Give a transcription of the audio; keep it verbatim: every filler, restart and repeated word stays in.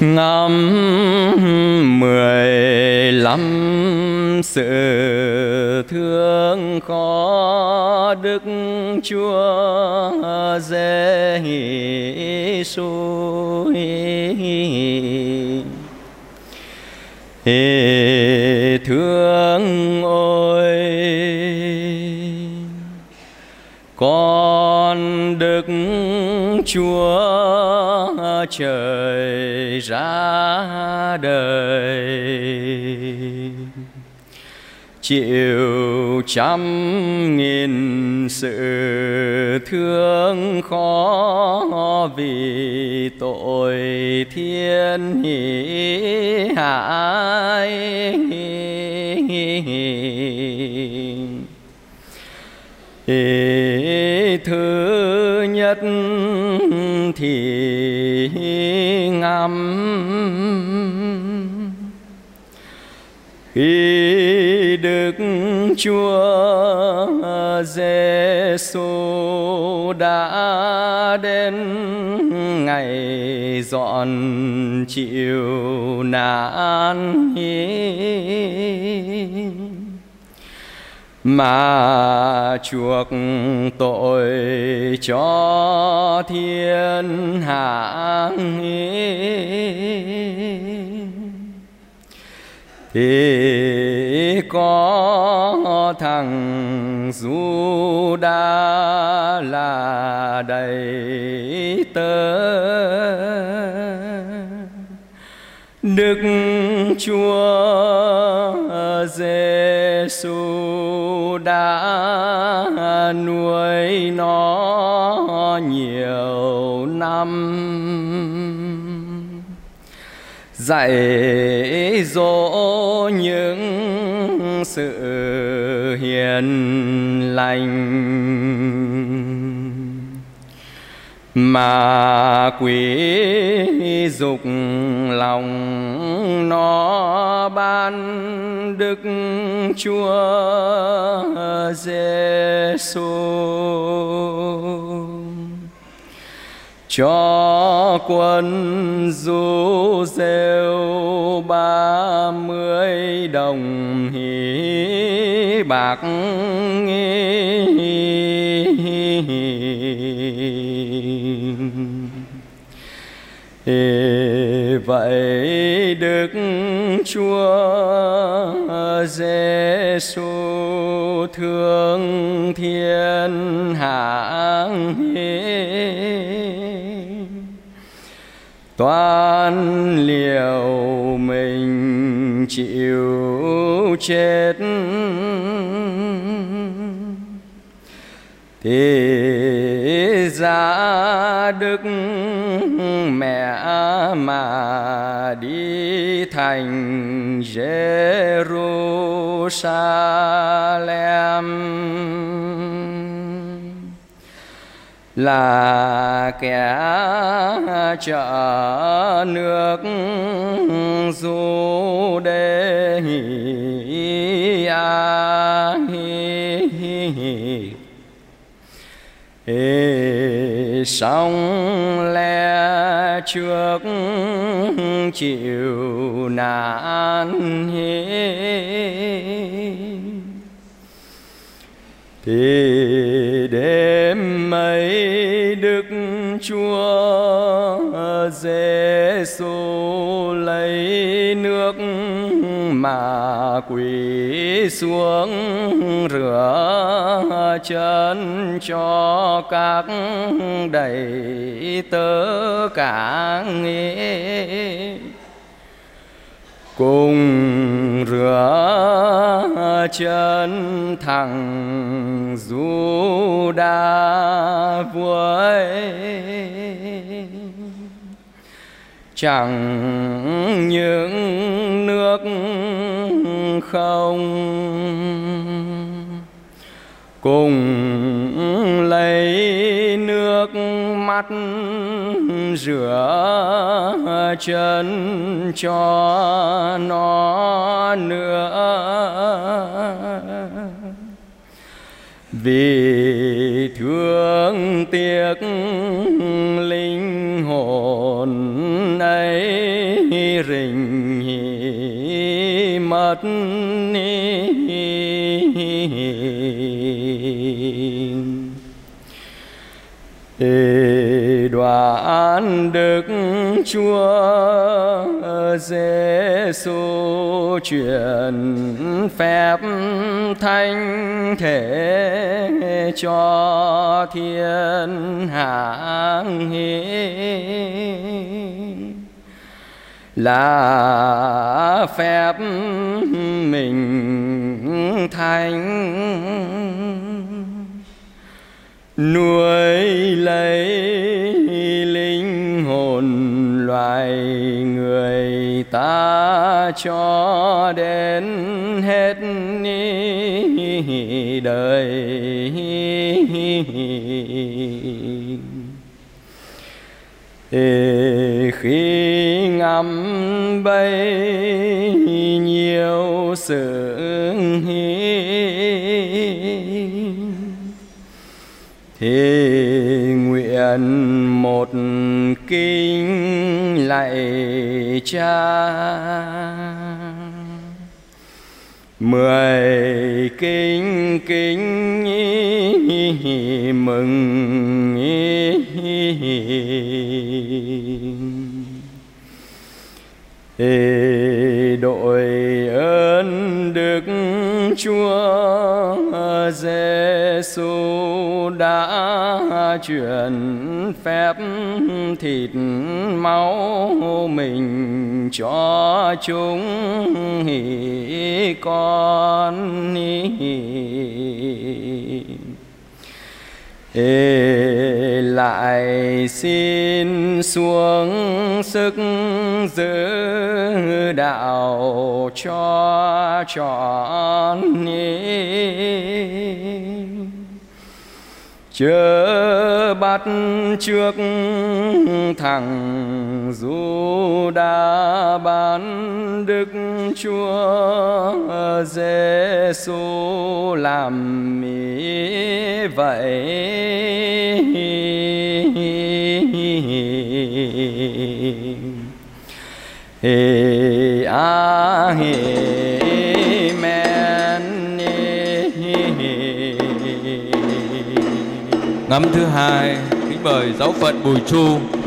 ngắm mười lăm sự thương khó Đức Chúa Giê-xu. Thương ôi con Đức Chúa trời ra đời, chịu trăm nghìn sự thương khó vì tội thiên hại. Thứ nhất thì ngắm khi Đức Chúa Giê-xu đã đến ngày dọn chịu nạn mà chuộc tội cho thiên hạ, thì có thằng Giu-đa là đầy tớ Đức Chúa Giê-xu đã nuôi nó nhiều năm, dạy dỗ những sự hiền lành mà quý dục lòng nó ban Đức Chúa Giê-xu cho quân du rêu ba mươi đồng hí bạc. Vậy Đức Chúa Giê-xu thương thiên hạ, toan liều mình chịu chết, thì ra Đức Mẹ mà đi thành Giê-ru-sa-lem là kẻ chở nước Giu-đê-a. Ê, xong lẽ trước chịu nạn thì đêm mấy Đức Chúa Giê-xu lấy nước mà quỳ xuống rửa chân cho các đầy tớ cả nghe, cùng rửa chân thằng Giu-đa vua ấy. Chẳng những nước không, cùng lấy nước mắt rửa chân cho nó nữa. Vì thương tiếc linh hồn ấy Để đoán Đức Chúa Giêsu truyền phép thánh thể cho thiên hạ hiến, là phép mình thánh nuôi lấy linh hồn loài người ta cho đến hết đời. Để khi ngắm bấy nhiêu sự hiến, thì nguyện một kinh lạy Cha, mười kinh kính mừng để đội ơn Đức Chúa Giêsu đã truyền phép thịt máu mình cho chúng con. Ê, lại xin xuống sức giữ đạo cho trọn, chớ bắt trước thằng Giu-đa bán Đức Chúa Giêsu làm ý vậy. Hê a hê men. Ngắm thứ hai, kính mời giáo phận Bùi Chu